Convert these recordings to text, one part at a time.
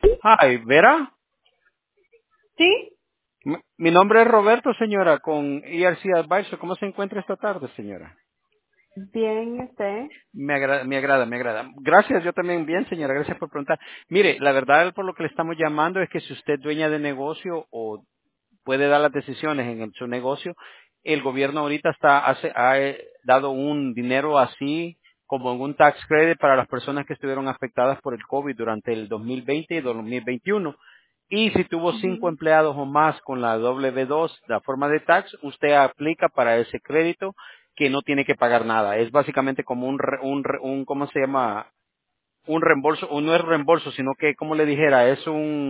Hi, Vera. Sí, Mi nombre es Roberto, señora, con ERC Advisor. ¿Cómo se encuentra esta tarde, señora? bien, usted. Me agrada. Gracias, yo también bien, señora. Gracias por preguntar. Mire, la verdad por lo que le estamos llamando es que si usted es dueña de negocio o puede dar las decisiones su negocio, el gobierno ahorita ha dado un dinero así como en un tax credit para las personas que estuvieron afectadas por el COVID durante el 2020 y 2021. Y si tuvo 5 Ujú. empleados o más con la W2, la forma de tax, usted aplica para ese crédito que no tiene que pagar nada. Es básicamente como ¿cómo se llama? Un reembolso, o no es reembolso, sino que, como le dijera, es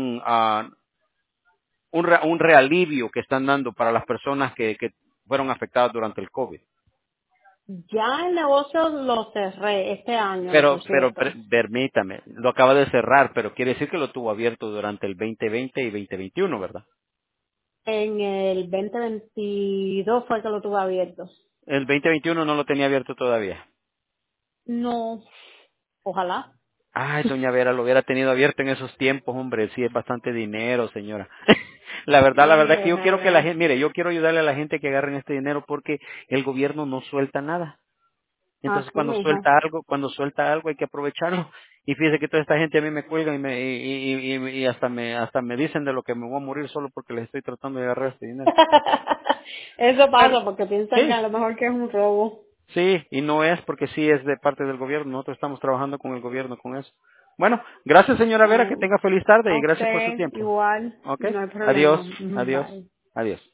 un realivio que están dando para las personas que fueron afectadas durante el COVID. Ya el negocio lo cerré este año, por Pero cierto. permítame, lo acaba de cerrar, pero quiere decir que lo tuvo abierto durante el 2020 y 2021, ¿verdad? En el 2022 fue que lo tuve abierto. El 2021 no lo tenía abierto todavía. No, ojalá. Ay, doña Vera, lo hubiera tenido abierto en esos tiempos, hombre, sí es bastante dinero, señora. La verdad que yo quiero que la Déjeme. gente, mire, yo quiero ayudarle a la gente que agarren este dinero porque el gobierno no suelta nada. Entonces Así mismo. cuando suelta algo hay que aprovecharlo. Y fíjese que toda esta gente a mí me cuelga y hasta me dicen de lo que me voy a morir solo porque les estoy tratando de agarrar este dinero. Eso Pero, pasa porque piensan que sí, a lo mejor que es un robo. sí, y no es porque sí es de parte del gobierno. Nosotros estamos trabajando con el gobierno con eso. Bueno, gracias señora Vera, que Eh, tenga feliz tarde a y gracias por su usted tiempo. igual, ¿Ok? no hay Adiós, problema. adiós, Bye. adiós.